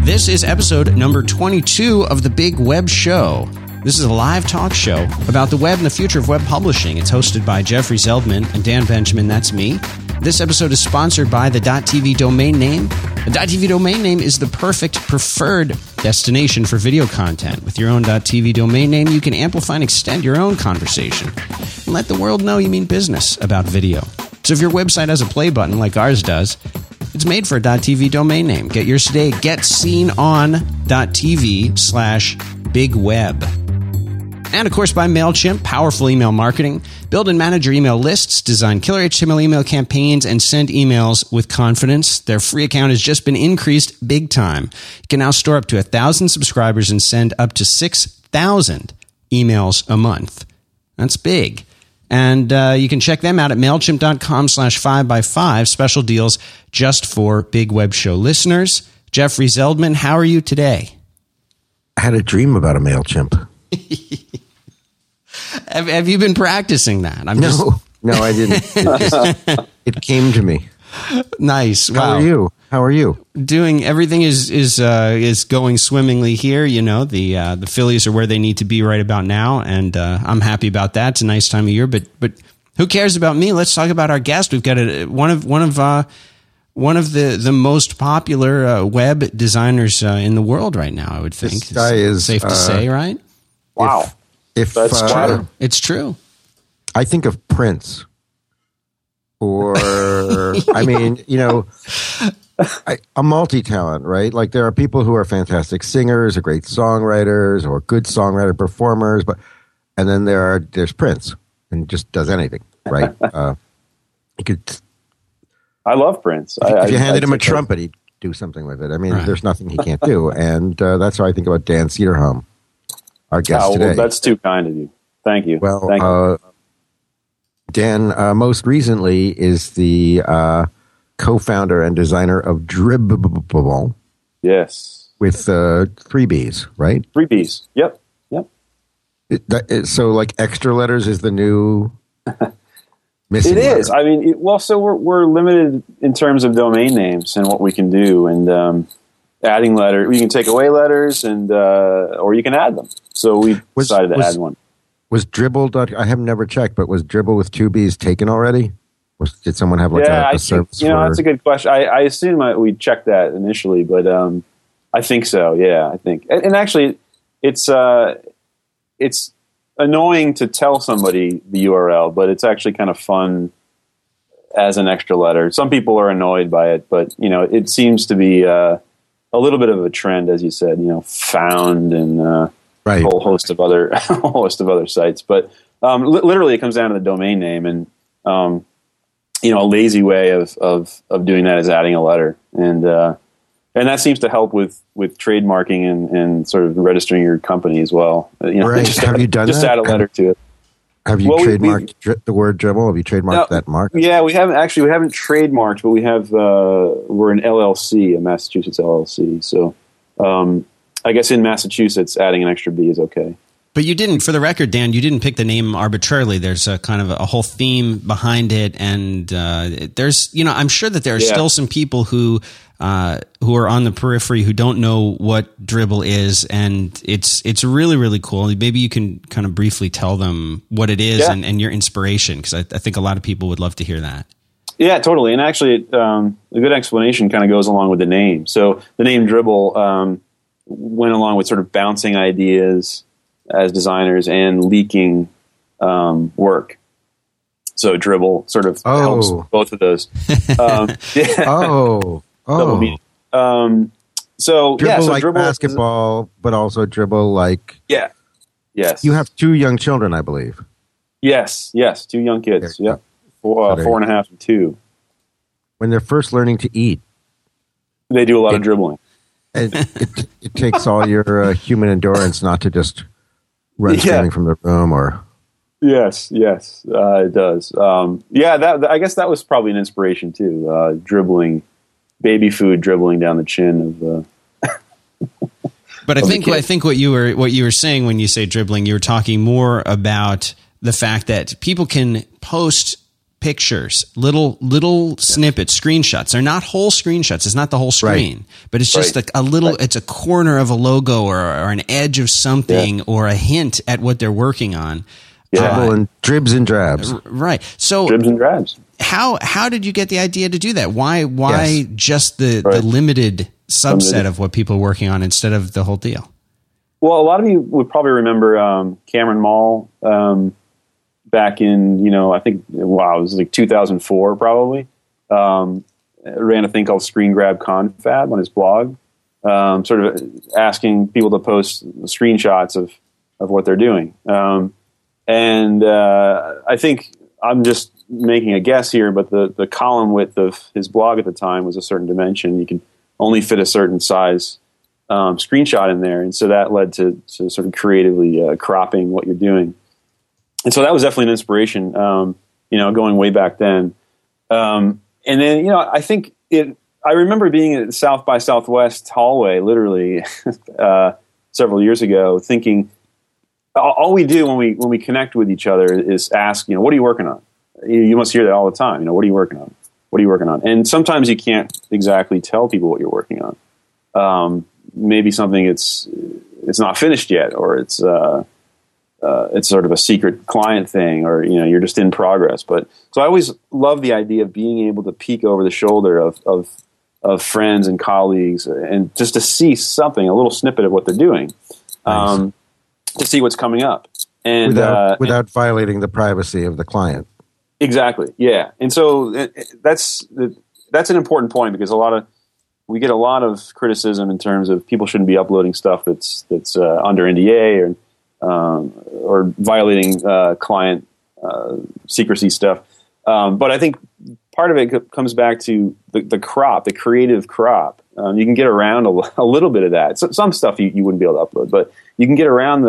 This is episode number 22 of The Big Web Show. This is a live talk show about the web and the future of web publishing. It's hosted by Jeffrey Zeldman and Dan Benjamin, that's me. This episode is sponsored by the .tv domain name. The .tv domain name is the perfect preferred destination for video content. With your own .tv domain name, you can amplify and extend your own conversation and let the world know you mean business about video. So if your website has a play button like ours does, it's made for a .tv domain name. Get yours today. GetSeenOn.tv/bigweb. And of course by MailChimp, powerful email marketing. Build and manage your email lists, design killer HTML email campaigns, and send emails with confidence. Their free account has just been increased big time. You can now store up to 1,000 subscribers and send up to 6,000 emails a month. That's big. And you can check them out at MailChimp.com/5x5. Special deals just for Big Web Show listeners. Jeffrey Zeldman, how are you today? I had a dream about a MailChimp. Have you been practicing that? No, I didn't. It came to me. Nice. Wow. How are you? Doing everything is going swimmingly here. You know, the Phillies are where they need to be right about now, and I'm happy about that. It's a nice time of year, but who cares about me? Let's talk about our guest. We've got one of the most popular web designers in the world right now. I would think this guy is safe to say, right? Wow, if that's true. It's true. I think of Prince, or I mean, you know. A multi-talent, right? Like there are people who are fantastic singers or great songwriters or good songwriter performers, and then there's Prince and just does anything, right? He could. I love Prince. If you handed him a trumpet, he'd do something with it. I mean, There's nothing he can't do, and that's how I think about Dan Cederholm, our guest today. Well, that's too kind of you. Thank you. Well, Thank you. Dan most recently is the co-founder and designer of Dribbble. Yes. With 3 Bs, right? 3 Bs. Yep. So, like, extra letters is the new missing It is. letter. I mean, so we're limited in terms of domain names and what we can do, and adding letters. We can take away letters, and or you can add them. So we decided to add one. Was Dribbble? I have never checked, but was Dribbble with 2 Bs taken already? Did someone have like a service? That's a good question. I assume we checked that initially, but I think so. Yeah, I think. And actually, it's annoying to tell somebody the URL, but it's actually kind of fun as an extra letter. Some people are annoyed by it, but it seems to be a little bit of a trend, as you said. Found and a whole host of other sites, but literally, it comes down to the domain name and. A lazy way of doing that is adding a letter, and that seems to help with trademarking and sort of registering your company as well. Right. Have you done just that? Add a letter to it. Have you trademarked the word Dribbble? Have you trademarked that mark? Yeah, we haven't trademarked, but we have. We're an LLC, a Massachusetts LLC. So, I guess in Massachusetts, adding an extra B is okay. But you didn't, for the record, Dan, you didn't pick the name arbitrarily. There's a kind of a whole theme behind it. And there's, I'm sure that there are still some people who are on the periphery who don't know what Dribbble is. And it's really, really cool. Maybe you can kind of briefly tell them what it is and your inspiration, because I think a lot of people would love to hear that. Yeah, totally. And actually, a good explanation kind of goes along with the name. So the name Dribbble went along with sort of bouncing ideas as designers and leaking work. So Dribbble sort of helps both of those. Double meaning. So Dribbble like Dribbble basketball, but also Dribbble like yes. You have 2 young children, I believe. Yes, 2 young kids. Yeah, 4.5 and 2. When they're first learning to eat, they do a lot of dribbling. It takes all your human endurance not to just run screaming from the room, or yes, it does. I guess that was probably an inspiration too. Dribbling, baby food dribbling down the chin of. But I think what you were saying when you say dribbling, you were talking more about the fact that people can post pictures, little snippets, screenshots. They're not whole screenshots. It's not the whole screen, but it's just a little. It's a corner of a logo or an edge of something or a hint at what they're working on. And dribs and drabs. Right. So dribs and drabs. How did you get the idea to do that? Why just the limited subset of what people are working on instead of the whole deal? Well, a lot of you would probably remember Cameron Mall back in, I think, it was like 2004 probably. Ran a thing called Screen Grab Confab on his blog, sort of asking people to post screenshots of what they're doing. And I think I'm just making a guess here, but the column width of his blog at the time was a certain dimension. You can only fit a certain size screenshot in there. And so that led to sort of creatively cropping what you're doing. And so that was definitely an inspiration, going way back then. And then, I think I remember being at the South by Southwest hallway, literally several years ago, thinking all we do when we connect with each other is ask, what are you working on? You must hear that all the time. What are you working on? What are you working on? And sometimes you can't exactly tell people what you're working on. Maybe something it's not finished yet, or it's sort of a secret client thing, or you're just in progress. But so I always love the idea of being able to peek over the shoulder of friends and colleagues, and just to see something, a little snippet of what they're doing, to see what's coming up, and without violating the privacy of the client. Exactly. Yeah, and so that's an important point, because we get a lot of criticism in terms of people shouldn't be uploading stuff that's under NDA or violating client secrecy stuff. But I think part of it comes back to the crop, the creative crop. You can get around a little bit of that. Some stuff you wouldn't be able to upload, but you can get around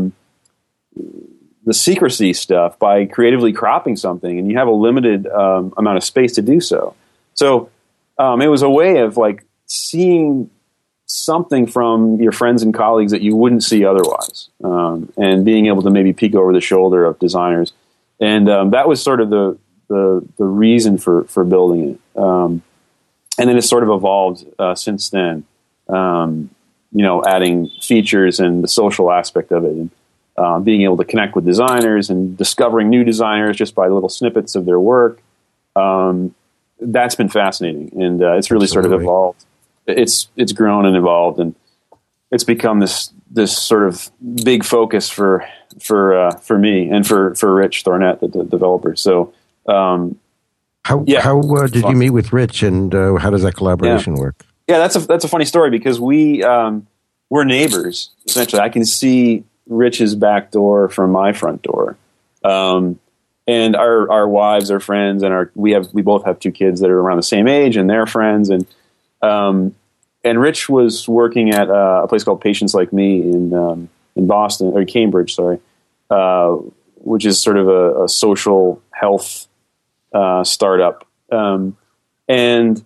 the secrecy stuff by creatively cropping something, and you have a limited amount of space to do so. So it was a way of like seeing something from your friends and colleagues that you wouldn't see otherwise, and being able to maybe peek over the shoulder of designers. And that was sort of the reason for building it. And then it's sort of evolved since then, adding features and the social aspect of it, and being able to connect with designers and discovering new designers just by little snippets of their work. That's been fascinating, and it's really sort of evolved. It's grown and evolved, and it's become this sort of big focus for me and for Rich Thornett, the developer. So, how did you meet with Rich, and how does that collaboration work? Yeah, that's a funny story, because we're neighbors essentially. I can see Rich's back door from my front door, and our wives are friends, and we both have two kids that are around the same age, and they're friends, and Rich was working at a place called Patients Like Me in Boston, or Cambridge, which is sort of a social health startup. And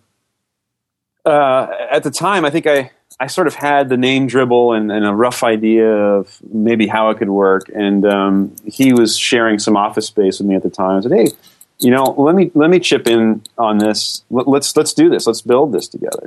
at the time, I think I sort of had the name dribble and a rough idea of maybe how it could work. And he was sharing some office space with me at the time. I said, "Hey, let me chip in on this. Let's do this. Let's build this together."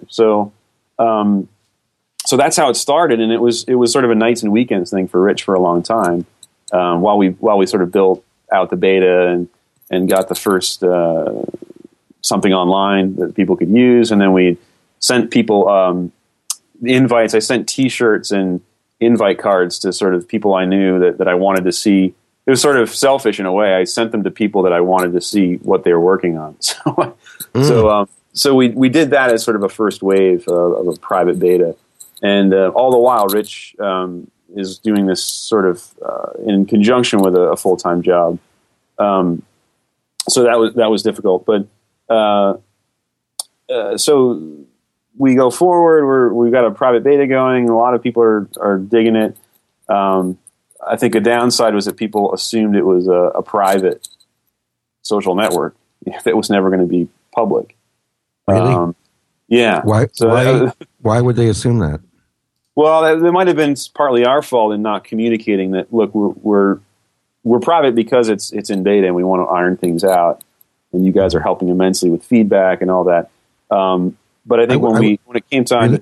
So that's how it started, and it was sort of a nights and weekends thing for Rich for a long time, while we sort of built out the beta and got the first something online that people could use, and then we sent people invites. I sent T-shirts and invite cards to sort of people I knew that I wanted to see. It was sort of selfish in a way. I sent them to people that I wanted to see what they were working on. So we did that as sort of a first wave of a private beta. And all the while, Rich is doing this sort of in conjunction with a full-time job. So that was difficult. But so we go forward. We've got a private beta going. A lot of people are digging it. I think a downside was that people assumed it was a private social network that was never going to be public. Really? Yeah. Why would they assume that? Well, that might have been partly our fault in not communicating that. Look, we're private because it's in beta, and we want to iron things out. and you guys are helping immensely with feedback and all that. But I think when it came time,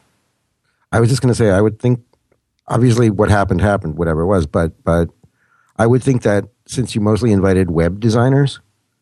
I was just going to say, I would think, obviously what happened, whatever it was, but I would think that since you mostly invited web designers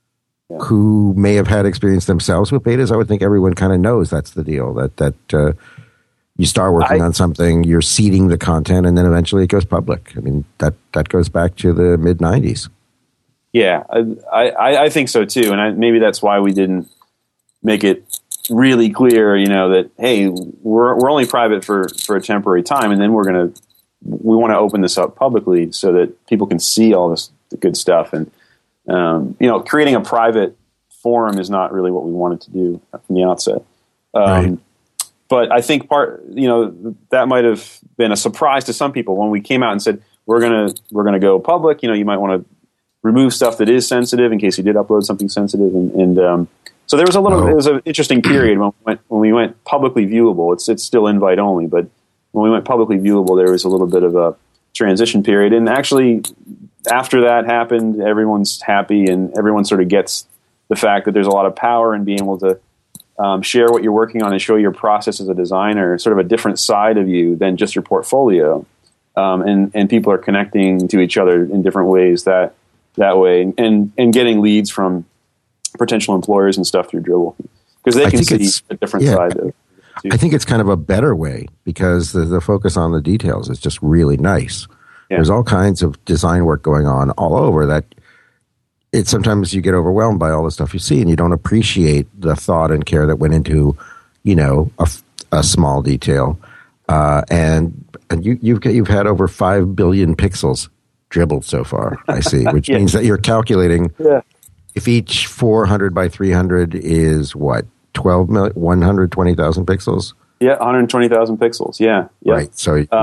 who may have had experience themselves with betas, I would think everyone kind of knows that's the deal, that you start working on something, you're seeding the content, and then eventually it goes public. I mean, that goes back to the mid-90s. Yeah, I think so too. And maybe that's why we didn't make it really clear, that, hey, we're only private for a temporary time, and then we want to open this up publicly so that people can see all the good stuff. And creating a private forum is not really what we wanted to do from the outset. Right. But I think that might have been a surprise to some people when we came out and said we're gonna go public. You might want to remove stuff that is sensitive in case you did upload something sensitive, and so there was it was an interesting period when we went publicly viewable. It's still invite only, but when we went publicly viewable, there was a little bit of a transition period. And actually, after that happened, everyone's happy, and everyone sort of gets the fact that there's a lot of power in being able to share what you're working on and show your process as a designer, sort of a different side of you than just your portfolio. And people are connecting to each other in different ways that way, and getting leads from potential employers and stuff through Dribbble, because they can see a different side of it. I think it's kind of a better way, because the focus on the details is just really nice. Yeah. There's all kinds of design work going on all over that sometimes you get overwhelmed by all the stuff you see, and you don't appreciate the thought and care that went into, a small detail. And you've had over 5 billion pixels dribbled so far, I see, which means that you're calculating if each 400 by 300 is what, 120,000 pixels? Yeah, 120,000 pixels. Yeah. Right. So Rich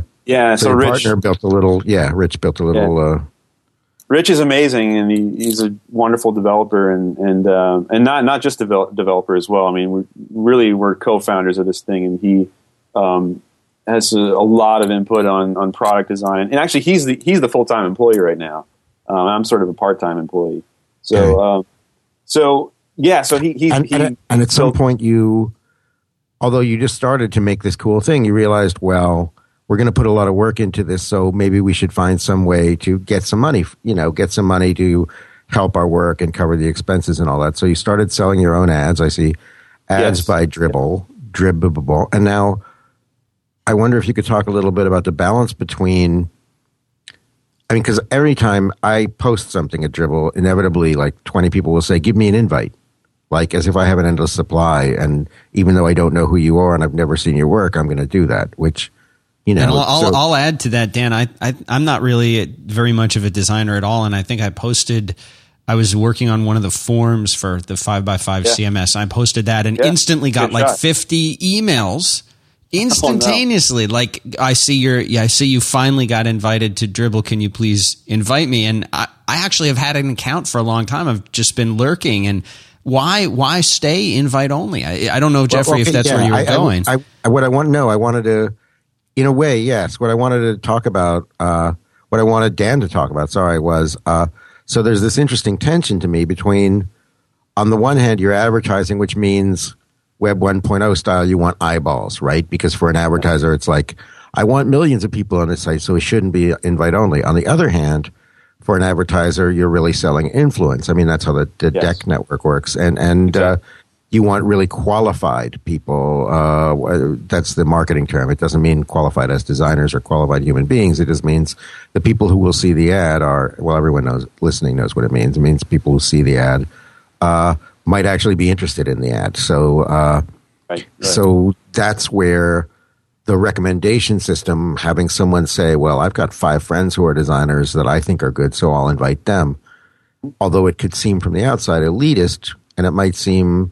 built a little. Rich is amazing, and he's a wonderful developer, and not just developer as well. I mean, we're co-founders of this thing, and he has a lot of input on product design. And actually, he's the full-time employee right now. I'm sort of a part-time employee. So he and at some point although you just started to make this cool thing, you realized, well, we're going to put a lot of work into this, so maybe we should find some way to get some money, to help our work and cover the expenses and all that. So you started selling your own ads. I see ads by Dribbble. And now I wonder if you could talk a little bit about the balance between, because every time I post something at Dribbble, inevitably like 20 people will say, give me an invite. Like as if I have an endless supply. And even though I don't know who you are and I've never seen your work, I'm going to do that, which, And I'll add to that, Dan. I'm not really very much of a designer at all. And I think I was working on one of the forms for the 5x5 CMS. I posted that and instantly got 50 emails instantaneously. Oh, no. Like I see you finally got invited to Dribbble. Can you please invite me? And I actually have had an account for a long time. I've just been lurking. And why stay invite only? I don't know, Jeffrey, if that's where you were going. What I want to know, I wanted to, in a way, yes. What I wanted to talk about, what I wanted Dan to talk about, was, so there's this interesting tension to me between, on the one hand, you're advertising, which means Web 1.0 style, you want eyeballs, right? Because for an advertiser, it's like, I want millions of people on this site, so it shouldn't be invite only. On the other hand, for an advertiser, you're really selling influence. I mean, that's how the DEC network works. And you want really qualified people. That's the marketing term. It doesn't mean qualified as designers or qualified human beings. It just means the people who will see the ad everyone listening knows what it means. It means people who see the ad might actually be interested in the ad. So, so that's where the recommendation system, having someone say, well, I've got 5 friends who are designers that I think are good, so I'll invite them. Although it could seem from the outside elitist, and it might seem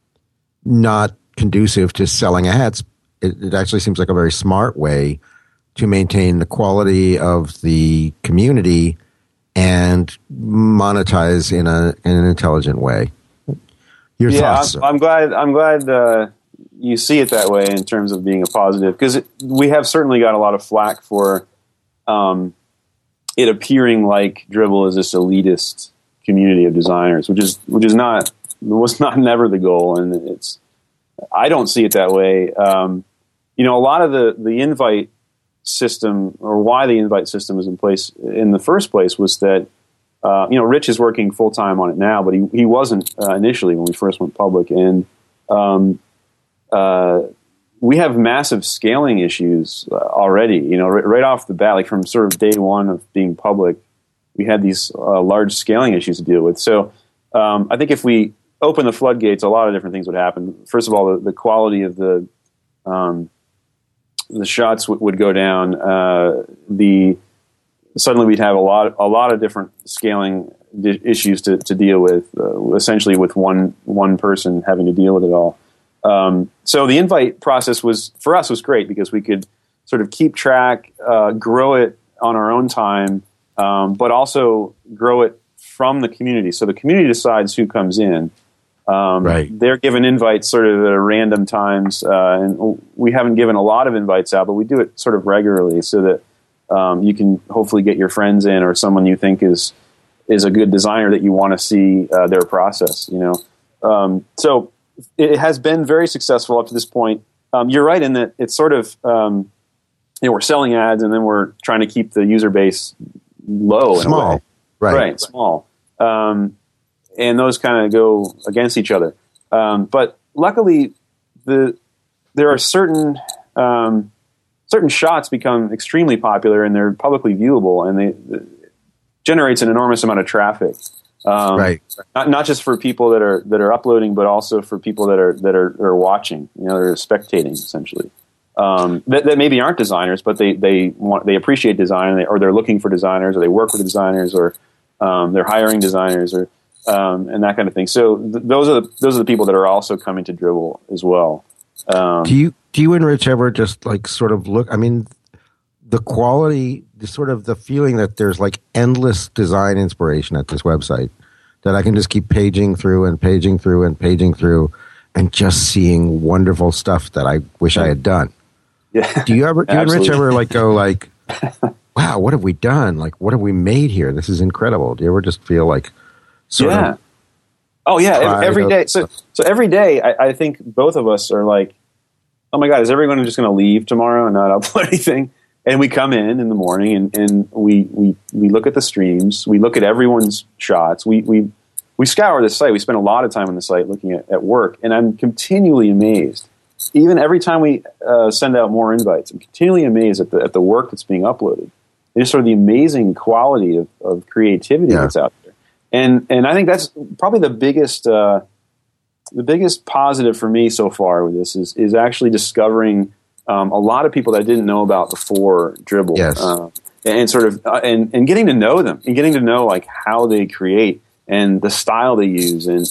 not conducive to selling ads, it actually seems like a very smart way to maintain the quality of the community and monetize in an intelligent way. Your thoughts? I'm glad you see it that way in terms of being a positive, because we have certainly got a lot of flack for it appearing like Dribbble is this elitist community of designers, which was not never the goal, and I don't see it that way. A lot of the invite system, or why the invite system was in place in the first place, was that Rich is working full time on it now, but he wasn't initially when we first went public, and we have massive scaling issues already. Right off the bat, like from sort of day one of being public, we had these large scaling issues to deal with. So I think if we open the floodgates, a lot of different things would happen. First of all, the quality of the shots would go down. Suddenly we'd have a lot of different scaling issues to deal with, essentially with one person having to deal with it all. So the invite process was great because we could sort of keep track, grow it on our own time, but also grow it from the community. So the community decides who comes in. Right. They're given invites sort of at random times, and we haven't given a lot of invites out, but we do it sort of regularly so that you can hopefully get your friends in or someone you think is a good designer that you want to see their process. So it has been very successful up to this point. You're right in that it's sort of we're selling ads and then we're trying to keep the user base low, small, in a way. Right, small. And those kind of go against each other. But luckily, there are certain shots become extremely popular and they're publicly viewable, and it generates an enormous amount of traffic. Right. Not just for people that are uploading, but also for people that are watching. They're spectating essentially. That maybe aren't designers, but they appreciate design, or they're looking for designers, or they work with designers, or they're hiring designers, or and that kind of thing. So those are the people that are also coming to Dribbble as well. Do you and Rich ever just like sort of look? I mean, the quality, the feeling that there's like endless design inspiration at this website, that I can just keep paging through and paging through and paging through, and just seeing wonderful stuff that I wish I had done. Yeah. Do you and Rich ever like go like, wow, what have we done? Like, what have we made here? This is incredible. Do you ever just feel like sort of? Oh yeah, every day. So every day, I think both of us are like, oh my God, is everyone just going to leave tomorrow and not upload anything? And we come in the morning and we look at the streams. We look at everyone's shots. We scour the site. We spend a lot of time on the site looking at work. And I'm continually amazed. Even every time we send out more invites, I'm continually amazed at the work that's being uploaded. It's sort of the amazing quality of creativity that's out there. And I think that's probably the biggest positive for me so far with this is actually discovering a lot of people that I didn't know about before Dribbble. Yes. And sort of and getting to know them, and getting to know like how they create and the style they use, and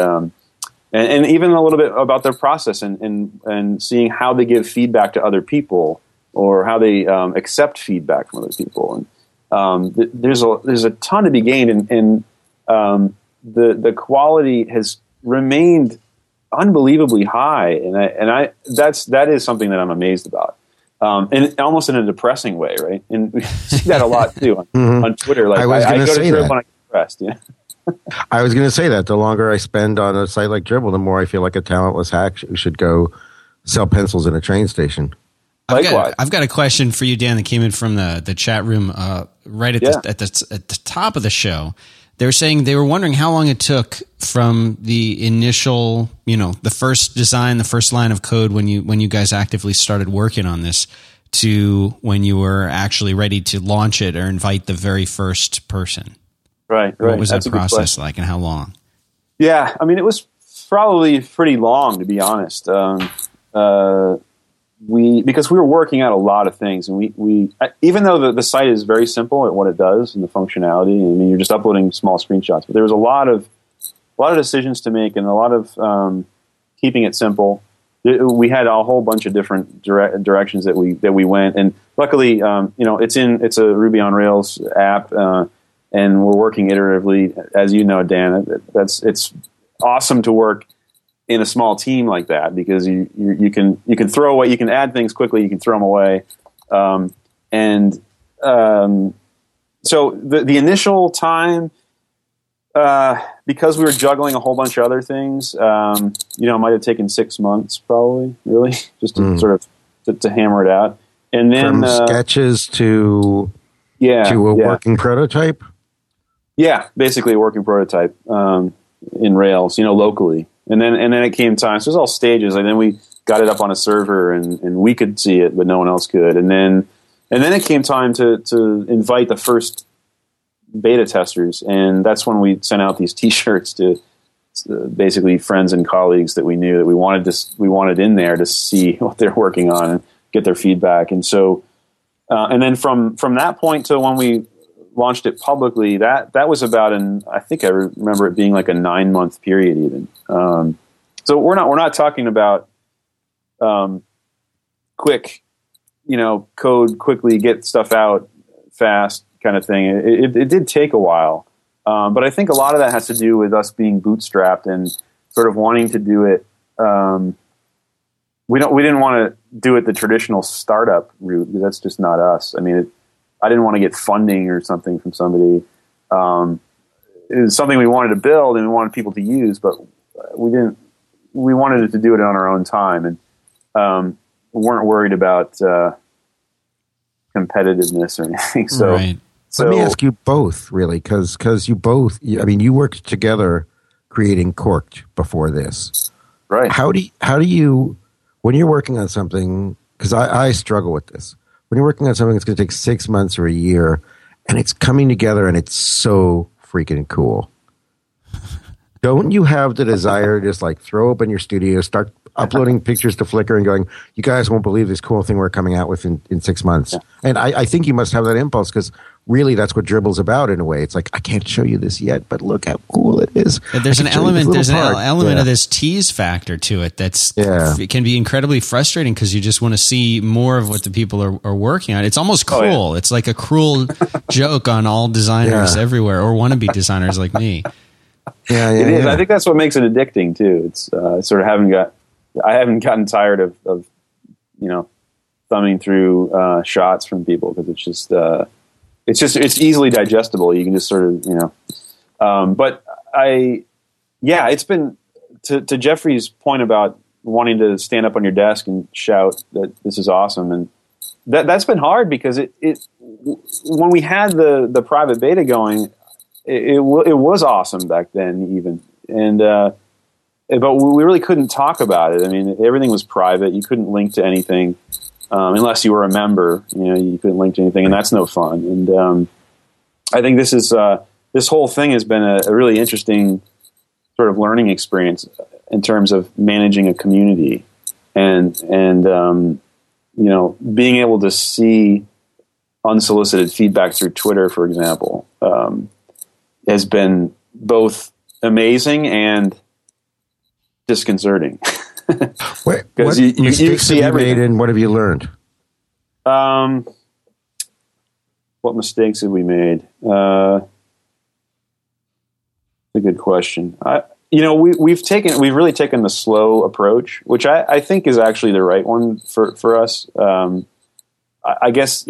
even a little bit about their process, and seeing how they give feedback to other people, or how they accept feedback from other people. And there's a ton to be gained, and the quality has remained unbelievably high, and that is something that I'm amazed about, and almost in a depressing way, right? And we see that a lot too on Twitter. Like I go to Dribbble and I get depressed. Yeah. I was going to say that the longer I spend on a site like Dribbble, the more I feel like a talentless hack who should go sell pencils in a train station. I've got a question for you, Dan, that came in from the chat room right at the top of the show. They were saying they were wondering how long it took from the initial, the first design, the first line of code when you guys actively started working on this, to when you were actually ready to launch it or invite the very first person. Right. What was that process like, and how long? Yeah, I mean, it was probably pretty long, to be honest. Because we were working out a lot of things, and we even though the site is very simple at what it does and the functionality, I mean, you're just uploading small screenshots, but there was a lot of decisions to make, and a lot of keeping it simple. We had a whole bunch of different directions that we went, and luckily, it's a Ruby on Rails app, and we're working iteratively, as you know, Dan. It's awesome to work in a small team like that, because you can throw away, you can add things quickly, you can throw them away, so the initial time, Because we were juggling a whole bunch of other things, it might have taken 6 months, probably, really, just to sort of to hammer it out. And then from sketches to a working prototype. Yeah, basically a working prototype in Rails, locally. And then it came time. So it was all stages. And then we got it up on a server, and we could see it, but no one else could. And then it came time to invite the first beta testers, and that's when we sent out these T-shirts to basically friends and colleagues that we knew that we wanted in there to see what they're working on and get their feedback. And so, and then from that point to when we launched it publicly, that was about I think I remember it being like a 9-month period even. So we're not talking about quick, code quickly, get stuff out fast kind of thing. It did take a while, but I think a lot of that has to do with us being bootstrapped and sort of wanting to do it. We didn't want to do it the traditional startup route, because that's just not us. I mean, I didn't want to get funding or something from somebody. It was something we wanted to build and we wanted people to use, but we didn't. We wanted to do it on our own time, and weren't worried about competitiveness or anything. So. Right. Let me ask you both, really, because you both, you worked together creating Corked before this. Right. How do you, when you're working on something, because I struggle with this, when you're working on something that's going to take 6 months or a year, and it's coming together and it's so freaking cool, don't you have the desire to just like throw open your studio, start uploading pictures to Flickr and going, you guys won't believe this cool thing we're coming out with in 6 months? Yeah. And I think you must have that impulse, because really that's what Dribble's about in a way. It's like, I can't show you this yet, but look how cool it is. There's an element of this tease factor to it it can be incredibly frustrating, because you just want to see more of what the people are working on. It's almost cruel. Oh, yeah. It's like a cruel joke on all designers everywhere, or wannabe designers like me. Yeah, it is. I think that's what makes it addicting too. It's sort of I haven't gotten tired of thumbing through shots from people, because it's easily digestible. You can just sort of but it's been to Jeffrey's point about wanting to stand up on your desk and shout that this is awesome, and that's been hard, because it when we had the private beta going, it was awesome back then even, and but we really couldn't talk about it. I mean, everything was private. You couldn't link to anything unless you were a member. You couldn't link to anything, and that's no fun. And I think this whole thing has been a really interesting sort of learning experience in terms of managing a community, and being able to see unsolicited feedback through Twitter, for example, has been both amazing and disconcerting. What mistakes have you made, and what have you learned? What mistakes have we made? That's a good question. We've really taken the slow approach, which I think is actually the right one for us. I guess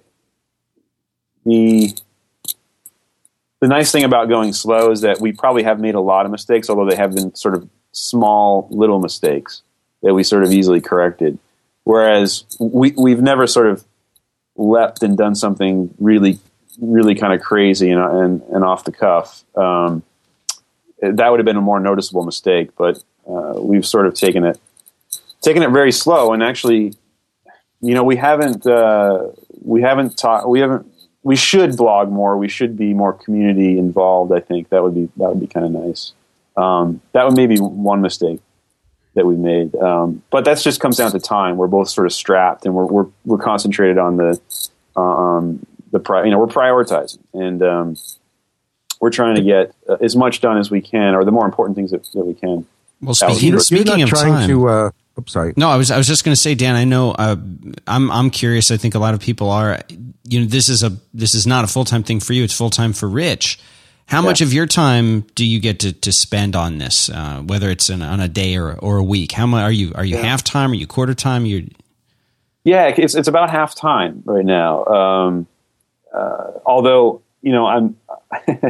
the nice thing about going slow is that we probably have made a lot of mistakes, although they have been sort of small little mistakes that we sort of easily corrected. Whereas we've never sort of leapt and done something really, really kind of crazy and off the cuff. That would have been a more noticeable mistake, but we've sort of taken it very slow. And actually, we should blog more. We should be more community involved. I think that would be kind of nice. That would maybe one mistake that we made. But that just comes down to time. We're both sort of strapped, and we're concentrated on we're prioritizing, and we're trying to get as much done as we can, or the more important things that we can. Well, speaking of time, sorry. No, I was just going to say, Dan, I know I'm curious. I think a lot of people are. This is not a full-time thing for you. It's full-time for Rich. How much of your time do you get to spend on this? Whether it's on a day or a week. How much are you half time? Are you quarter time? Yeah, it's about half time right now. Although I'm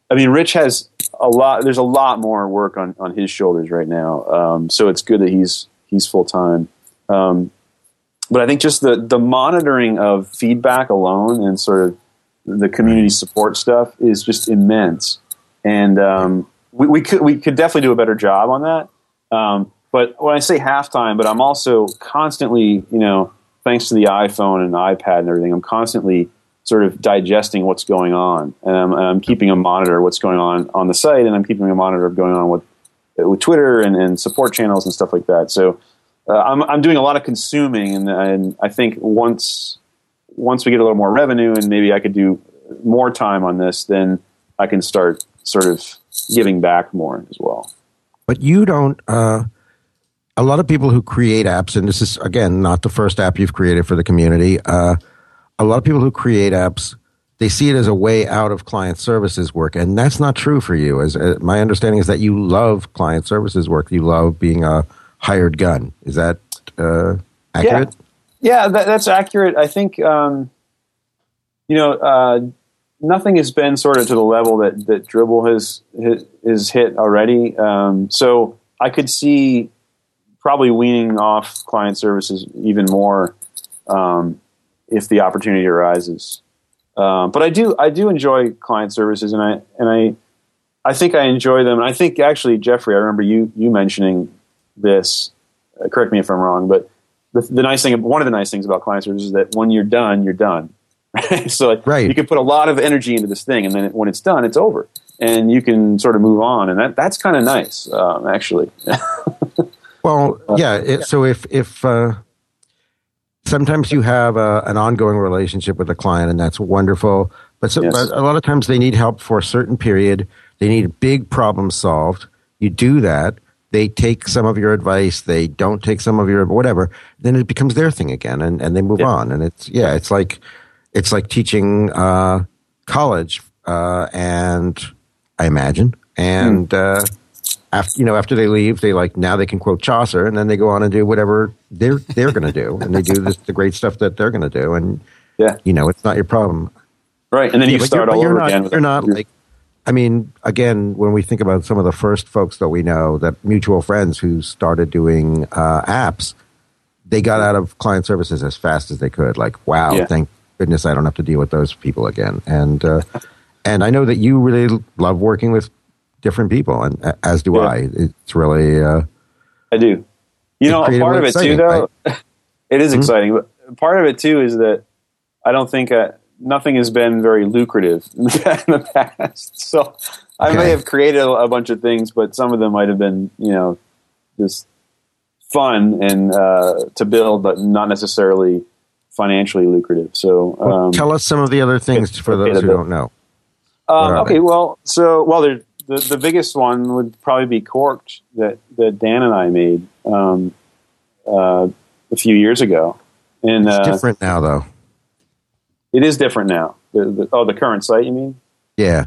I mean, Rich has a lot. There's a lot more work on his shoulders right now. So it's good that he's full time. But I think just the monitoring of feedback alone and sort of the community support stuff is just immense. And we could definitely do a better job on that. But when I say halftime, but I'm also constantly, thanks to the iPhone and iPad and everything, I'm constantly sort of digesting what's going on, and I'm keeping a monitor of what's going on the site, and I'm keeping a monitor of going on with Twitter and support channels and stuff like that. So I'm doing a lot of consuming, and I think once we get a little more revenue and maybe I could do more time on this, then I can start sort of giving back more as well. But you don't. A lot of people who create apps, and this is again not the first app you've created for the community. A lot of people who create apps, they see it as a way out of client services work, and that's not true for you. As my understanding is that you love client services work. You love being a hired gun. Is that accurate? Yeah, that's accurate. I think nothing has been sort of to the level that Dribbble has hit already. So I could see probably weaning off client services even more if the opportunity arises. But I do enjoy client services, and I think I enjoy them. And I think actually, Jeffrey, I remember you mentioning this. Correct me if I'm wrong, but one of the nice things about client services is that when you're done, you're done. So right. You can put a lot of energy into this thing, and then when it's done, it's over, and you can sort of move on, and that's kind of nice, actually. Well, yeah. So if sometimes you have an ongoing relationship with a client, and that's wonderful. But a lot of times they need help for a certain period. They need a big problem solved. You do that. They take some of your advice. They don't take some of your whatever. Then it becomes their thing again, and they move on. And it's like teaching college, and I imagine, and after they leave, now they can quote Chaucer, and then they go on and do whatever they're going to do, and they do the great stuff that they're going to do, and it's not your problem, right? And then you start all over again. You're not like, I mean, again, when we think about some of the first folks that we know, that mutual friends who started doing apps, they got out of client services as fast as they could. Like, wow, thank goodness I don't have to deal with those people again. And I know that you really love working with different people, and as do I. It's really I do. A part of it too, though, right? It is exciting, but part of it too is that I don't think nothing has been very lucrative in the past. So I may have created a bunch of things, but some of them might have been, just fun and to build, but not necessarily financially lucrative. So tell us some of the other things for those who don't know. Okay, the biggest one would probably be Corked that Dan and I made a few years ago. And it's different now, though. It is different now. The current site, you mean? Yeah.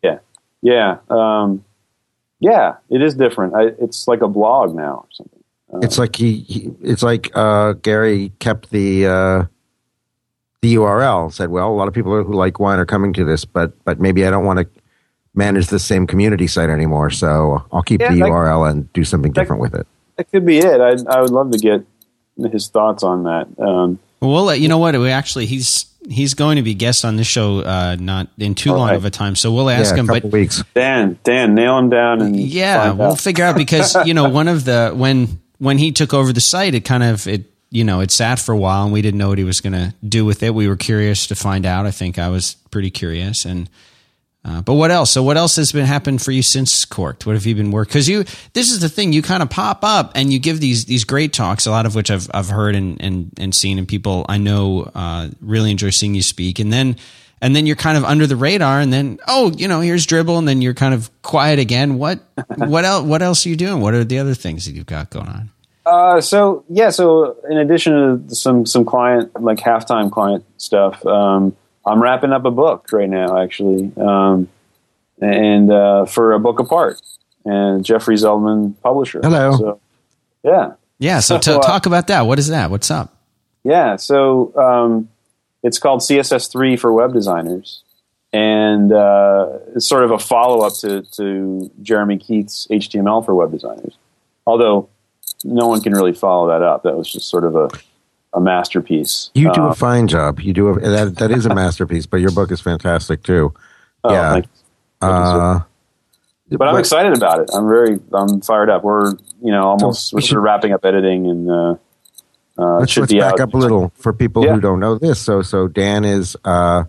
It is different. It's like a blog now or something. It's like it's like Gary kept the URL. Said, well, a lot of people who like wine are coming to this, but maybe I don't want to manage the same community site anymore, so I'll keep the URL and do something different with it. That could be it. I would love to get his thoughts on that. Well, you know what? He's going to be guest on this show not in too long of a time, so we'll ask him. But weeks. Dan, nail him down, and we'll figure out, because one of the when he took over the site, it sat for a while, and we didn't know what he was going to do with it. We were curious to find out. I think I was pretty curious, and. But what else? So what else has been happened for you since Corked? What have you been working? Because this is the thing, you kind of pop up and you give these great talks, a lot of which I've heard and seen, and people I know really enjoy seeing you speak. And then you're kind of under the radar, and then here's Dribbble, and then you're kind of quiet again. What else are you doing? What are the other things that you've got going on? So in addition to some client, like halftime client stuff. I'm wrapping up a book right now, actually, and for A Book Apart, and Jeffrey Zeldman, publisher. Hello. So, yeah. So talk about that. What is that? What's up? Yeah. So it's called CSS3 for web designers, and it's sort of a follow-up to Jeremy Keith's HTML for web designers. Although no one can really follow that up. That was just sort of a masterpiece. You do a fine job. You do that is a masterpiece, but your book is fantastic too. Yeah. Thank you. But I'm excited about it. I'm fired up. We're sort of wrapping up editing, and let's back up a little for people who don't know this. So Dan is a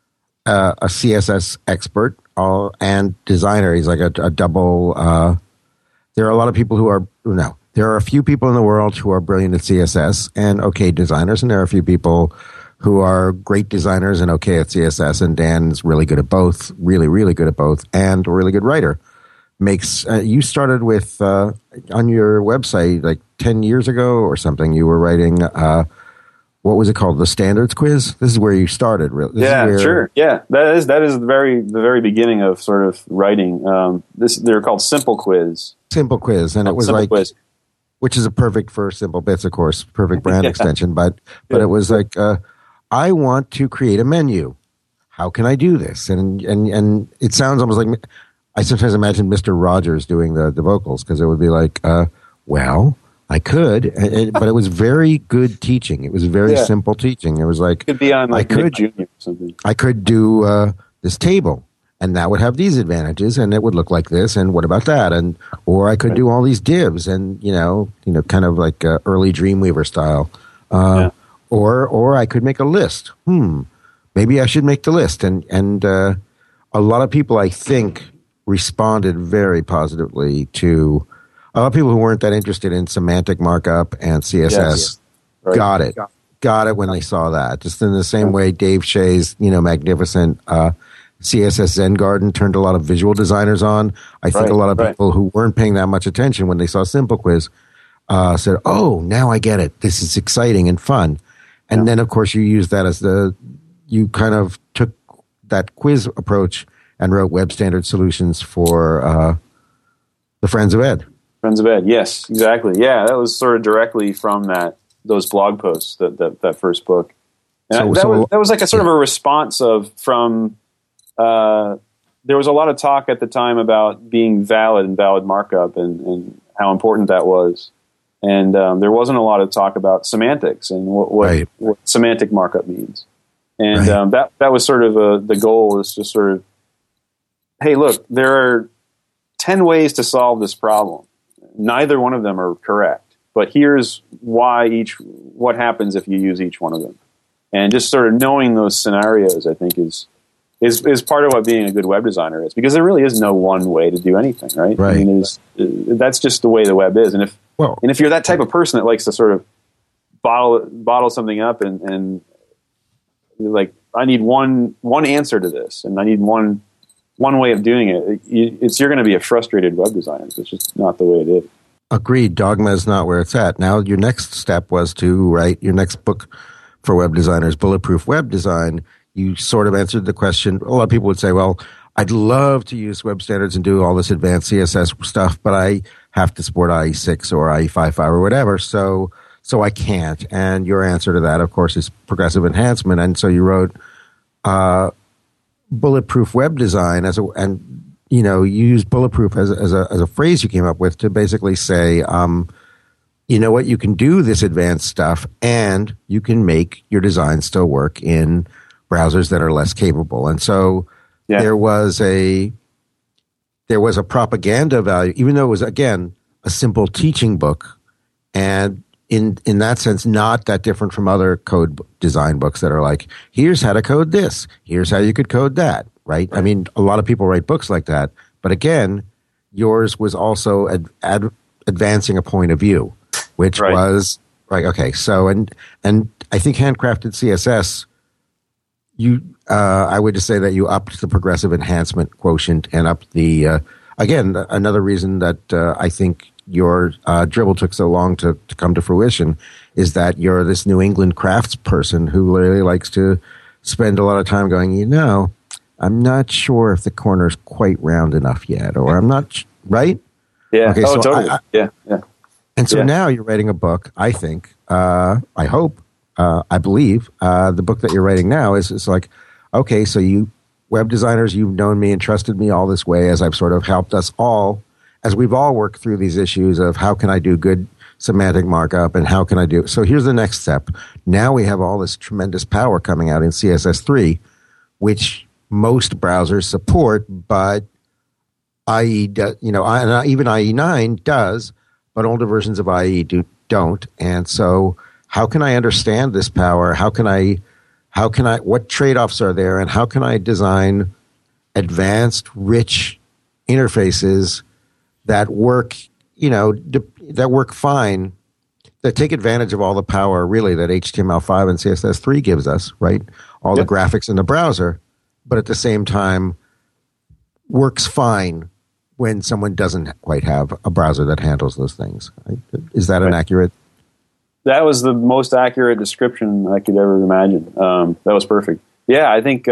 CSS expert and designer. He's like a double. There are a lot of people who are there are a few people in the world who are brilliant at CSS and okay designers, and there are a few people who are great designers and okay at CSS. And Dan's really good at both, really, really good at both, and a really good writer. You started with on your website like 10 years ago or something. You were writing what was it called? The standards quiz. This is where you started, really. Sure. Yeah, that is the very beginning of sort of writing. They're called Simple Quiz. Simple Quiz, and it was like quiz. Which is a perfect for Simple Bits, of course, perfect brand extension. But it was like, I want to create a menu. How can I do this? And it sounds almost like I sometimes imagine Mr. Rogers doing the vocals, because it would be like, well, I could, but it was very good teaching. It was very simple teaching. It was like, could be on like Nick Jr. or something. I could do this table, and that would have these advantages, and it would look like this, and what about that? Or I could do all these divs, and kind of like early Dreamweaver style. Or I could make a list. Maybe I should make the list, and a lot of people, I think, responded very positively to. A lot of people who weren't that interested in semantic markup and CSS got it when they saw that. Just in the same way Dave Shea's, magnificent CSS Zen Garden turned a lot of visual designers on. I think a lot of people who weren't paying that much attention when they saw Simple Quiz said, "Oh, now I get it. This is exciting and fun." And then, of course, you used that as you kind of took that quiz approach and wrote web standard solutions for the Friends of Ed. Friends of Ed, yes, exactly. Yeah, that was sort of directly from those blog posts, that first book. And that was like a sort of a response from. There was a lot of talk at the time about being valid and valid markup and how important that was, and there wasn't a lot of talk about semantics and what semantic markup means. And that was sort of the goal, is to sort of, hey, look, there are 10 ways to solve this problem. Neither one of them are correct, but here's what happens if you use each one of them. And just sort of knowing those scenarios, I think, is part of what being a good web designer is, because there really is no one way to do anything, right? I mean, that's just the way the web is. And if you're that type of person that likes to sort of bottle something up and like, I need one answer to this, and I need one way of doing it, you're going to be a frustrated web designer. It's just not the way it is. Agreed. Dogma is not where it's at. Now, your next step was to write your next book for web designers, Bulletproof Web Design. You sort of answered the question. A lot of people would say, well, I'd love to use web standards and do all this advanced CSS stuff, but I have to support IE6 or IE55 or whatever, so I can't. And your answer to that, of course, is progressive enhancement. And so you wrote Bulletproof Web Design you used bulletproof as a phrase you came up with to basically say, you know what, you can do this advanced stuff and you can make your design still work in browsers that are less capable. And so there was a propaganda value, even though it was, again, a simple teaching book, and in that sense, not that different from other code design books that are like, here's how to code this, here's how you could code that, right? I mean, a lot of people write books like that, but again, yours was also advancing a point of view, which was like, okay, so and I think handcrafted CSS, I would just say that you upped the progressive enhancement quotient and upped the again, another reason that I think your Dribbble took so long to come to fruition is that you're this New England crafts person who really likes to spend a lot of time going, I'm not sure if the corner's quite round enough yet, or I'm not, right? Yeah. Okay, so totally. Yeah. And so now you're writing a book, I think, I hope, I believe, the book that you're writing now is like, okay, so you web designers, you've known me and trusted me all this way as I've sort of helped us all, as we've all worked through these issues of how can I do good semantic markup and how can I do. So here's the next step. Now we have all this tremendous power coming out in CSS3, which most browsers support, but IE, even IE9 does, but older versions of IE don't. And so how can I understand this power? How can I, what trade-offs are there, and how can I design advanced, rich interfaces that work, that work fine, that take advantage of all the power, really, that HTML5 and CSS3 gives us, right? All the graphics in the browser, but at the same time works fine when someone doesn't quite have a browser that handles those things. Is that an accurate? That was the most accurate description I could ever imagine. That was perfect. Yeah, I think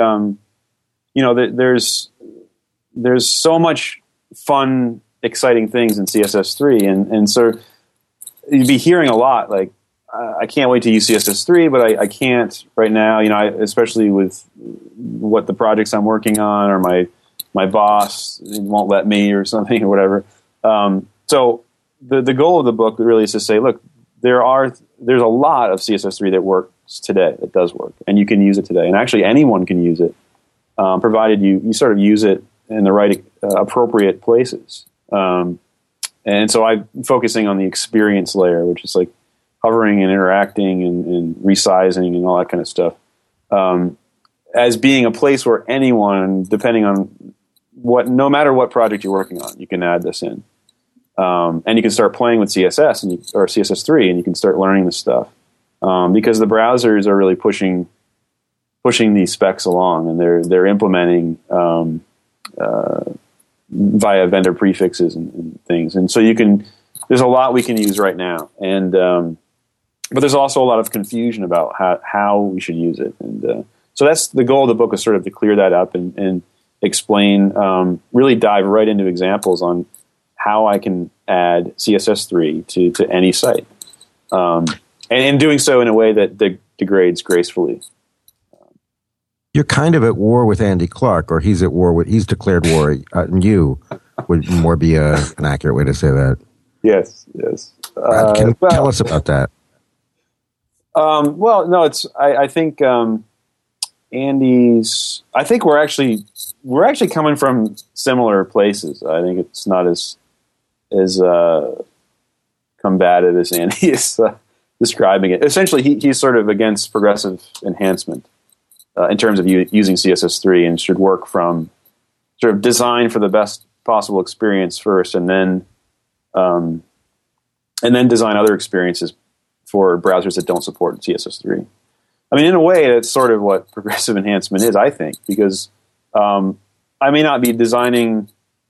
there's so much fun, exciting things in CSS3, and so you'd be hearing a lot like, I can't wait to use CSS3, but I can't right now. Especially with what the projects I'm working on, or my boss won't let me, or something, or whatever. So the goal of the book really is to say, look, there's a lot of CSS3 that works today, that does work, and you can use it today. And actually, anyone can use it, provided you sort of use it in the right, appropriate places. And so I'm focusing on the experience layer, which is like hovering and interacting and resizing and all that kind of stuff, as being a place where anyone, depending on no matter what project you're working on, you can add this in. And you can start playing with CSS or CSS3, and you can start learning this stuff, because the browsers are really pushing these specs along, and they're implementing via vendor prefixes and things. And so there's a lot we can use right now, and but there's also a lot of confusion about how we should use it, and so that's the goal of the book, is sort of to clear that up and explain, really dive right into examples on how I can add CSS3 to any site, and doing so in a way that degrades gracefully. You're kind of at war with Andy Clark, or he's declared war, and you would more be an accurate way to say that. Yes. Tell us about that. Well, no, I think Andy's. I think we're actually coming from similar places. I think it's not as combative as Andy is describing it. Essentially, he's sort of against progressive enhancement in terms of using CSS3, and should work from sort of design for the best possible experience first, and then design other experiences for browsers that don't support CSS3. I mean, in a way, that's sort of what progressive enhancement is, I think, because I may not be designing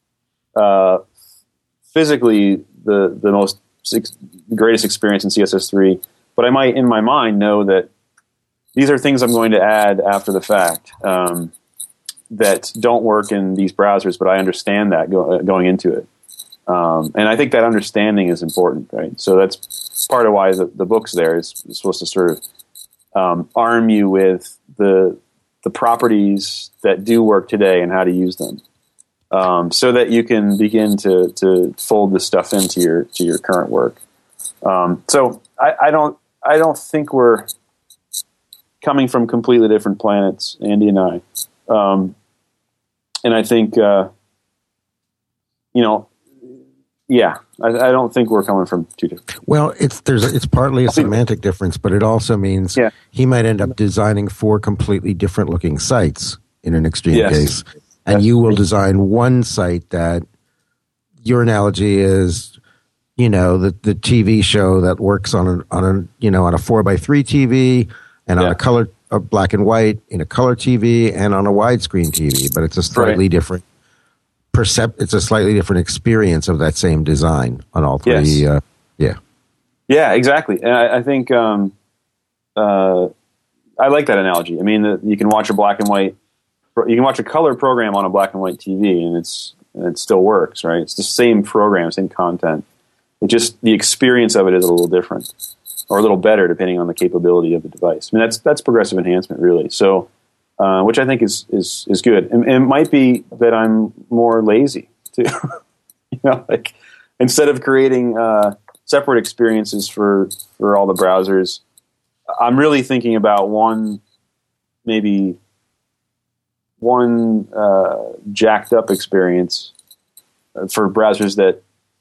physically the greatest experience in CSS3, but I might, in my mind, know that these are things I'm going to add after the fact that don't work in these browsers, but I understand that going into it. And I think that understanding is important, right? So that's part of why the book's there, is supposed to sort of arm you with the properties that do work today and how to use them, so that you can begin to fold this stuff into your current work. So I don't think we're coming from completely different planets, Andy and I. And I think, I don't think we're coming from two different. Well, it's partly a semantic difference, but it also means he might end up designing 4 completely different looking sites in an extreme case. And you will design one site that your analogy is, the TV show that works on a 4:3 TV, and on a black and white, in a color TV, and on a widescreen TV, but it's a slightly different it's a slightly different experience of that same design on all three. Yes. Yeah, exactly. And I think I like that analogy. I mean, you can watch you can watch a color program on a black and white TV, and it still works, right? It's the same program, same content. It just, the experience of it is a little different, or a little better, depending on the capability of the device. I mean, that's progressive enhancement, really. So which I think is good. And it might be that I'm more lazy too. Like instead of creating separate experiences for all the browsers, I'm really thinking about one jacked up experience for browsers that,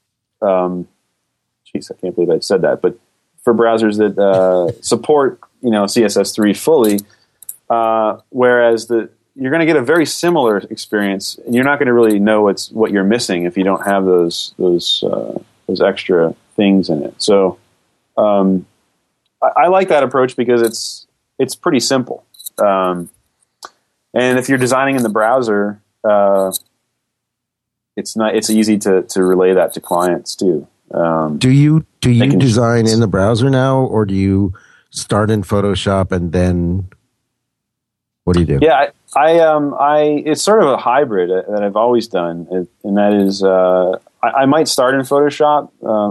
geez, I can't believe I said that, but for browsers that support, CSS3 fully, whereas you're going to get a very similar experience, and you're not going to really know what you're missing if you don't have those extra things in it. So I like that approach because it's pretty simple. And if you're designing in the browser, it's easy to relay that to clients too. Do you design in the browser now, or do you start in Photoshop and then what do you do? Yeah, I it's sort of a hybrid that I've always done, and that is I might start in Photoshop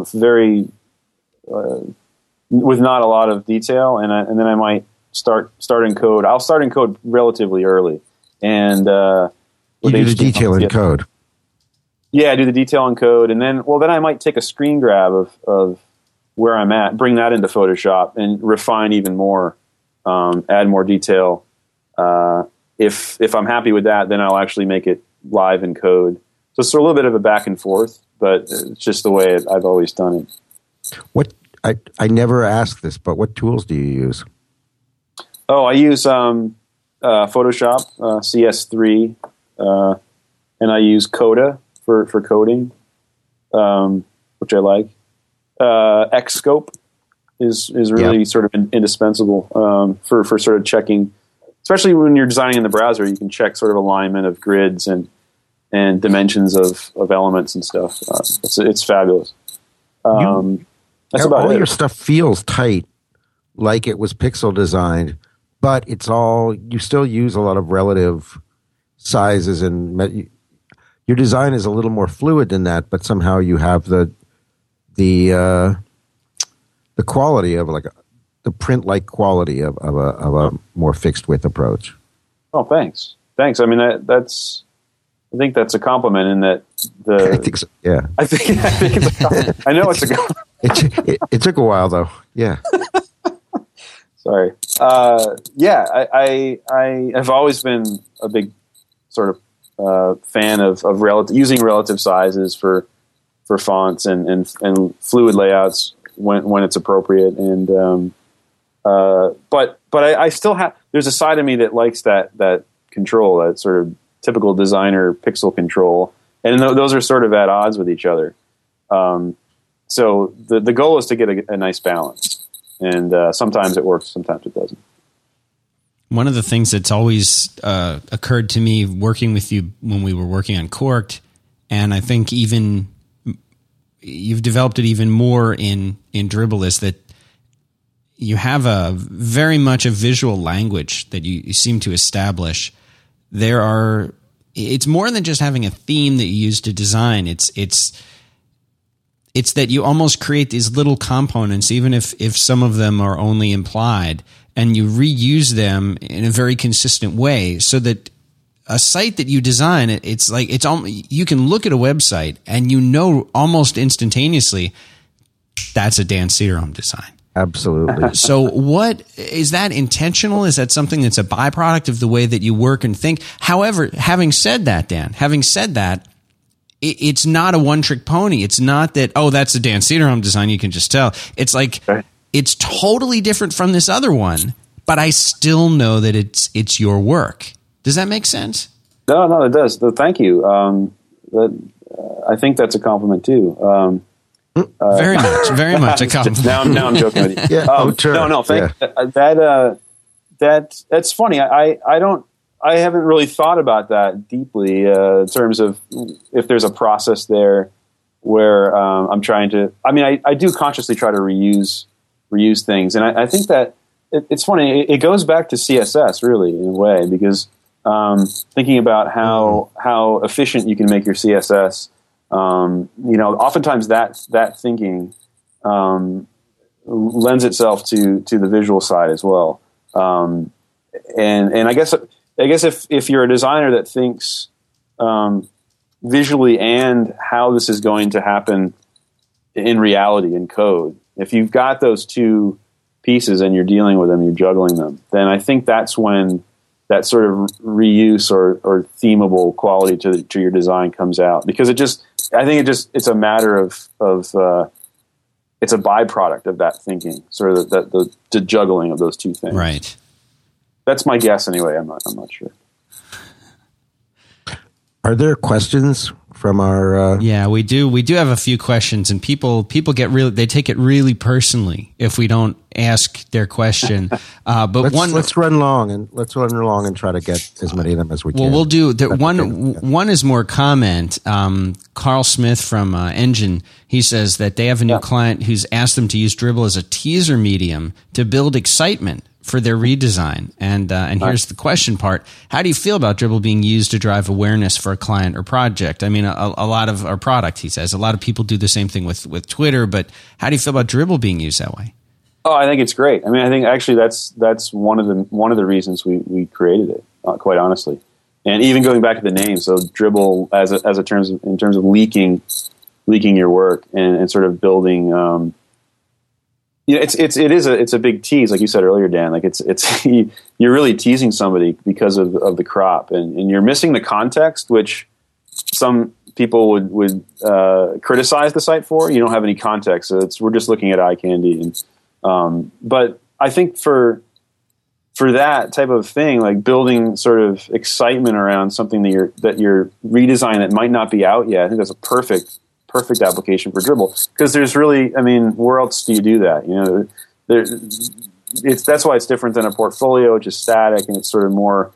with not a lot of detail, and then I might start in code. I'll start in code relatively early, and you do the detail in code. Yeah, I do the detail in code, and then I might take a screen grab of where I'm at, bring that into Photoshop, and refine even more, add more detail. If I'm happy with that, then I'll actually make it live in code. So it's a little bit of a back and forth, but it's just the way I've always done it. I never asked this, but what tools do you use? Oh, I use Photoshop, CS3, and I use Coda for coding, which I like. Xscope is really sort of indispensable for sort of checking, especially when you're designing in the browser. You can check sort of alignment of grids and dimensions of elements and stuff. It's fabulous. That's about all it. Your stuff feels tight, like it was pixel designed, but you still use a lot of relative sizes, and your design is a little more fluid than that, but somehow you have the quality of the print-like quality of a more fixed width approach. Oh, thanks. I mean, I think that's a compliment in that I think so, yeah. I think it's a compliment. I know it's a compliment. It took a while though. Yeah. Sorry. Yeah, I have always been a big sort of fan of using relative sizes for fonts and fluid layouts when it's appropriate. And but I still have. There's a side of me that likes that control, that sort of typical designer pixel control, and those are sort of at odds with each other. So the goal is to get a nice balance, and sometimes it works, sometimes it doesn't. One of the things that's always occurred to me working with you when we were working on Corked, and I think even you've developed it even more in Dribbble, is that you have very much a visual language that you seem to establish. It's more than just having a theme that you use to design. It's that you almost create these little components, even if some of them are only implied, and you reuse them in a very consistent way, so that a site that you design, you can look at a website and almost instantaneously that's a Dan Cederholm design. Absolutely. So what is that intentional? Is that something that's a byproduct of the way that you work and think? However, having said that, it's not a one-trick pony. It's not that, that's a Dan Cederholm design, you can just tell. It's like, it's totally different from this other one, but I still know that it's your work. Does that make sense? No, it does. Thank you. I think that's a compliment too. Very much a compliment. Now I'm joking with you. Yeah, sure. No. That's funny. I haven't really thought about that deeply in terms of if there's a process there where I'm trying to. I mean, I do consciously try to reuse things, and I think that it's funny. It goes back to CSS really in a way, because thinking about how efficient you can make your CSS. Oftentimes that thinking lends itself to the visual side as well. And I guess I guess if you're a designer that thinks visually and how this is going to happen in reality in code, if you've got those two pieces and you're dealing with them, you're juggling them, then I think that's when that sort of reuse or themable quality to your design comes out. Because it's a matter of it's a byproduct of that thinking, sort of the juggling of those two things. Right. That's my guess anyway. I'm not sure. Are there questions from our? Yeah, we do. We do have a few questions, and people get they take it really personally if we don't ask their question. But let's run along and try to get as many of them as we can. Well, we'll do one is more comment. Carl Smith from Engine, he says that they have a new client who's asked them to use Dribbble as a teaser medium to build excitement for their redesign. And here's the question part. How do you feel about Dribbble being used to drive awareness for a client or project? I mean, a lot of our product, he says, a lot of people do the same thing with Twitter, but how do you feel about Dribbble being used that way? Oh, I think it's great. I mean, I think actually that's one of the reasons we created it, quite honestly. And even going back to the name, so Dribbble in terms of leaking your work and sort of building, it's a big tease, like you said earlier, Dan. Like it's you're really teasing somebody because of the crop, and you're missing the context, which some people would criticize the site for. You don't have any context, so we're just looking at eye candy. And but I think for that type of thing, like building sort of excitement around something that you're redesigning that might not be out yet, I think that's a perfect application for Dribbble, because there's really, I mean, where else do you do that? You know, that's why it's different than a portfolio, which is static, and it's sort of more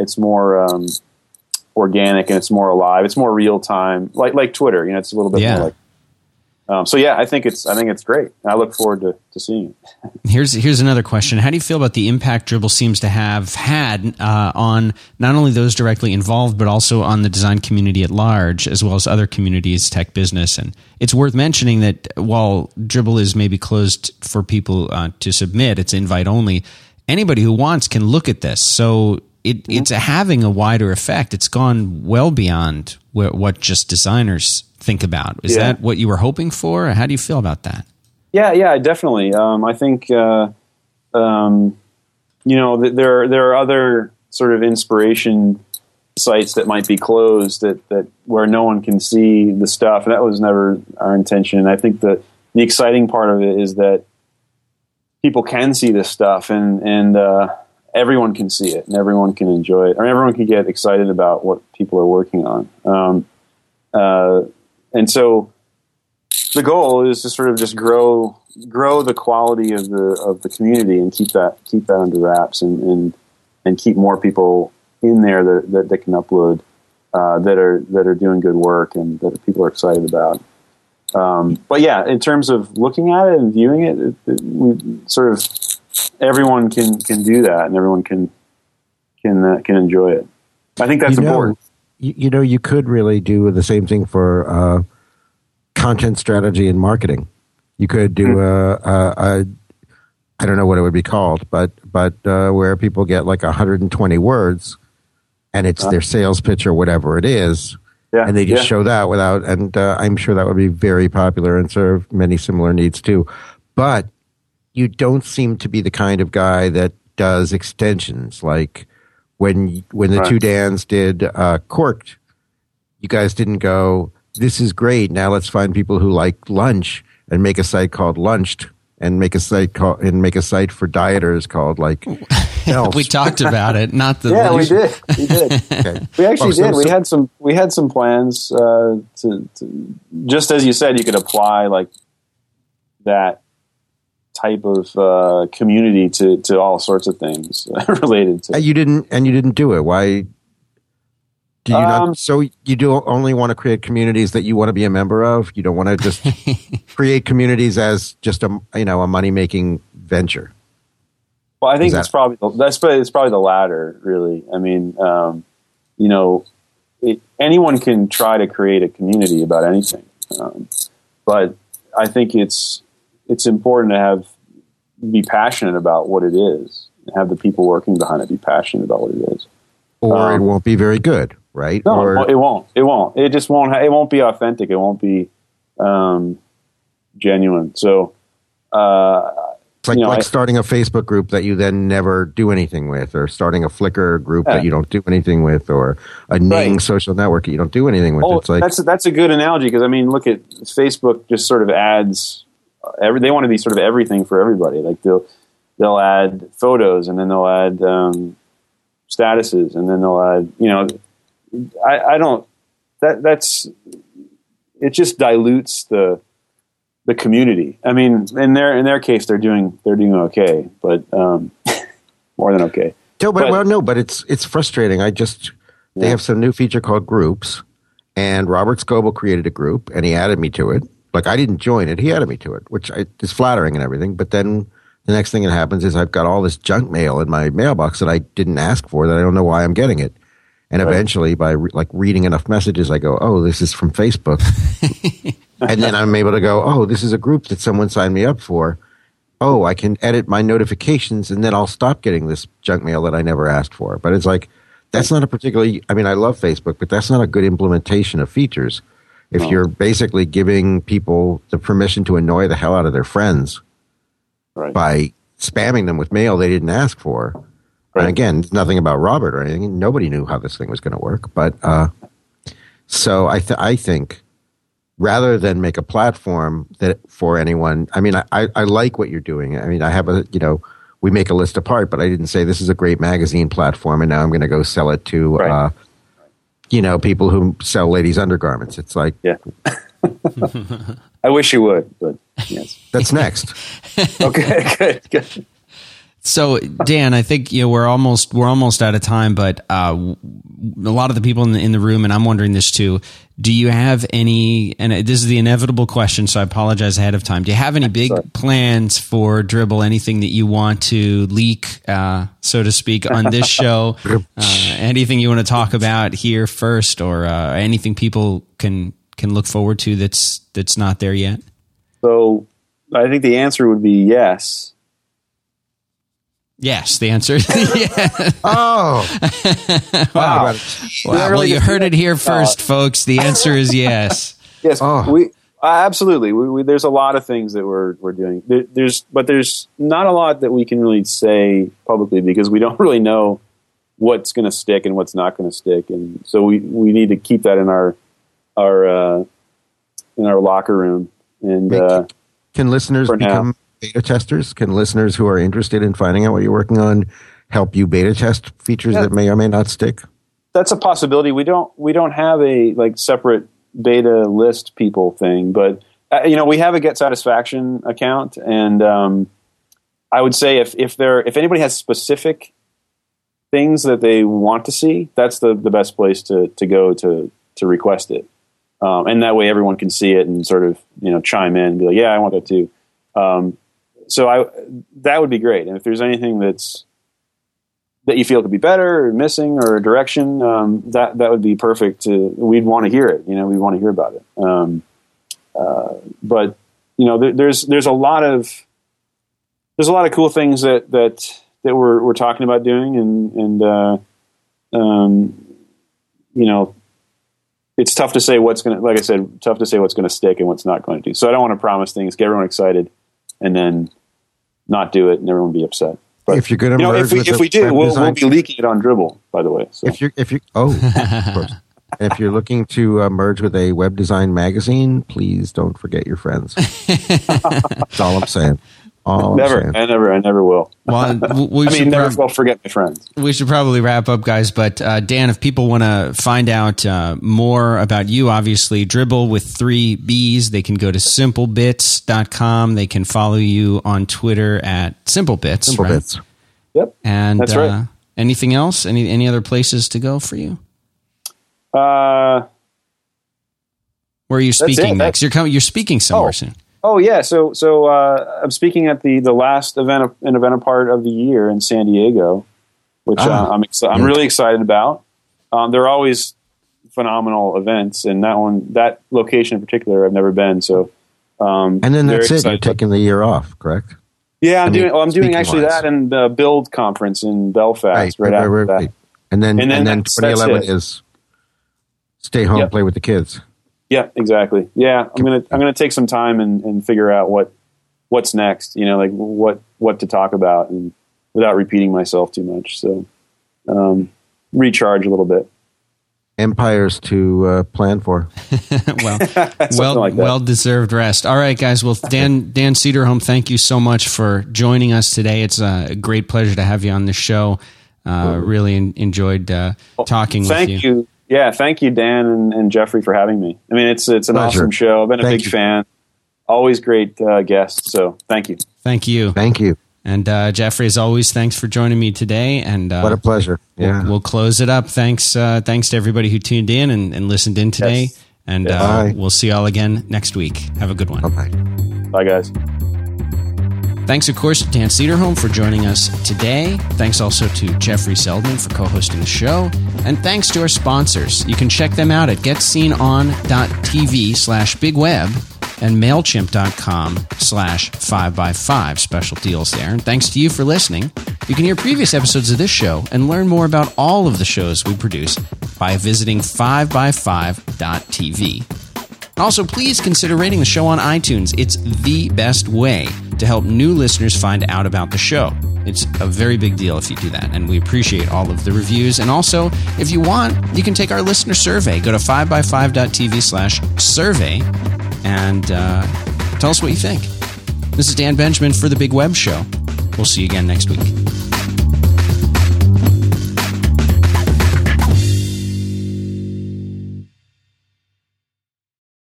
organic, and it's more alive, it's more real time, like Twitter. You know, it's a little bit more like. So yeah, I think it's great. I look forward to seeing it. Here's another question. How do you feel about the impact Dribbble seems to have had on not only those directly involved, but also on the design community at large, as well as other communities, tech, business? And it's worth mentioning that while Dribbble is maybe closed for people to submit, it's invite only, anybody who wants can look at this. So it's having a wider effect. It's gone well beyond what just designers think about. Is that what you were hoping for? How do you feel about that? Yeah, definitely. I think there are other sort of inspiration sites that might be closed that where no one can see the stuff. That was never our intention. And I think that the exciting part of it is that people can see this stuff, and everyone can see it, and everyone can enjoy it, or everyone can get excited about what people are working on. And so the goal is to sort of just grow the quality of the community and keep that under wraps, and keep more people in there that can upload that are doing good work and that people are excited about. But yeah, in terms of looking at it and viewing it, we sort of everyone can do that, and everyone can enjoy it. I think that's important. You could really do the same thing for content strategy and marketing. You could do I don't know what it would be called, but where people get like 120 words, and it's their sales pitch or whatever it is, and they just show that without. And I'm sure that would be very popular and serve many similar needs too. But you don't seem to be the kind of guy that does extensions like. When the two Dans did Corked, you guys didn't go, this is great, now let's find people who like lunch and make a site called Lunched, and make a site for dieters called like Else. We talked about it, not the we did. Okay. We actually did. We had some plans to just as you said, you could apply like that type of community to all sorts of things related to. You didn't do it. Why? Do you not? So you do only want to create communities that you want to be a member of. You don't want to just create communities as just a money making venture. Well, I think it's probably the latter. Really, I mean, anyone can try to create a community about anything, but I think it's important to be passionate about what it is, and have the people working behind it be passionate about what it is. or it won't be very good, right? No, or, it won't. It won't. It just won't. It won't be authentic. It won't be genuine. So it's like starting a Facebook group that you then never do anything with, or starting a Flickr group that you don't do anything with, or a Ning social network that you don't do anything with. It's like that's a good analogy, because I mean, look at Facebook. Just sort of adds they want to be sort of everything for everybody. Like they'll add photos, and then they'll add statuses, and then they'll add I don't that's it just dilutes the community. I mean, in their case, they're doing okay, but more than okay. But it's frustrating. They have some new feature called Groups, and Robert Scoble created a group, and he added me to it. Like, I didn't join it; he added me to it, which is flattering and everything. But then the next thing that happens is I've got all this junk mail in my mailbox that I didn't ask for, that I don't know why I'm getting it. And eventually, by reading enough messages, I go, "Oh, this is from Facebook." And then I'm able to go, "Oh, this is a group that someone signed me up for. Oh, I can edit my notifications, and then I'll stop getting this junk mail that I never asked for." But it's like, that's not a particularly, I mean, I love Facebook, but that's not a good implementation of features. If you're basically giving people the permission to annoy the hell out of their friends by spamming them with mail they didn't ask for. And again, nothing about Robert or anything. Nobody knew how this thing was going to work. But so I think rather than make a platform that for anyone, I mean, I like what you're doing. I mean, I have we make a list apart, but I didn't say this is a great magazine platform, and now I'm going to go sell it to, people who sell ladies' undergarments. It's like, I wish you would, but yes, that's next. Okay, good. So, Dan, I think we're almost out of time, but a lot of the people in the room, and I'm wondering this too. Do you have any? And this is the inevitable question, so I apologize ahead of time. Do you have any big plans for Dribbble? Anything that you want to leak, so to speak, on this show? Anything you want to talk about here first, or anything people can look forward to that's not there yet? So, I think the answer would be yes. Yes, the answer is yes. Oh. Wow. Well, you heard it here first, folks. The answer is yes. Yes, we absolutely. We there's a lot of things that we're doing. There's not a lot that we can really say publicly, because we don't really know what's going to stick and what's not going to stick, and so we need to keep that in our locker room. And can listeners become beta testers? Can listeners who are interested in finding out what you're working on help you beta test features that may or may not stick? That's a possibility. We don't have a separate beta list people thing, but we have a Get Satisfaction account, and I would say if anybody has specific things that they want to see, that's the best place to go to request it, and that way everyone can see it and sort of chime in and be like, yeah, I want that too. So that would be great. And if there's anything that you feel could be better or missing or a direction, that would be perfect. We'd want to hear it. We'd want to hear about it. But there's a lot of cool things that we're talking about doing, and it's tough to say what's going to, like I said, tough to say what's going to stick and what's not going to do. So I don't want to promise things, get everyone excited, and then not do it, and everyone be upset. But if you're going to merge if we do, we'll be leaking it on Dribbble, by the way. So. If you of course. If you're looking to merge with a web design magazine, please don't forget your friends. That's all I'm saying. I never will. Well, never will forget my friends. We should probably wrap up, guys. But Dan, if people want to find out more about you, obviously Dribbble with 3 B's, they can go to simplebits.com. They can follow you on Twitter at simplebits. Simplebits. Right? Yep. And that's right. Anything else? Any other places to go for you? Where are you speaking next? You're speaking somewhere soon. Oh yeah, so I'm speaking at the last event part of the year in San Diego, which I'm really excited about. They're always phenomenal events, and that location in particular I've never been. So, and then that's it. You're taking the year off, correct? Yeah, I'm doing actually that and the Build conference in Belfast right after that. And then that's 2011 it. is stay home, play with the kids. Yeah, exactly. Yeah, I'm gonna take some time and figure out what's next. You know, like what to talk about, and without repeating myself too much. So recharge a little bit. Empires to plan for. well deserved rest. All right, guys. Well, Dan Cederholm, thank you so much for joining us today. It's a great pleasure to have you on the show. Really enjoyed talking with you. Thank you. Yeah, thank you, Dan and Jeffrey, for having me. I mean, it's an Pleasure. awesome show. I've been a big fan. Always great guests. So thank you. Thank you. Thank you. And Jeffrey, as always, thanks for joining me today. And what a pleasure. Yeah, we'll close it up. Thanks to everybody who tuned in and listened in today. Yes. And we'll see y'all again next week. Have a good one. Bye-bye. Bye, guys. Thanks, of course, to Dan Cederholm for joining us today. Thanks also to Jeffrey Zeldman for co-hosting the show. And thanks to our sponsors. You can check them out at getseenon.tv/bigweb and MailChimp.com/5x5. Special deals there. And thanks to you for listening. You can hear previous episodes of this show and learn more about all of the shows we produce by visiting 5x5.tv. Also, please consider rating the show on iTunes. It's the best way to help new listeners find out about the show. It's a very big deal if you do that, and we appreciate all of the reviews. And also, if you want, you can take our listener survey. Go to 5x5.tv/survey and tell us what you think. This is Dan Benjamin for The Big Web Show. We'll see you again next week.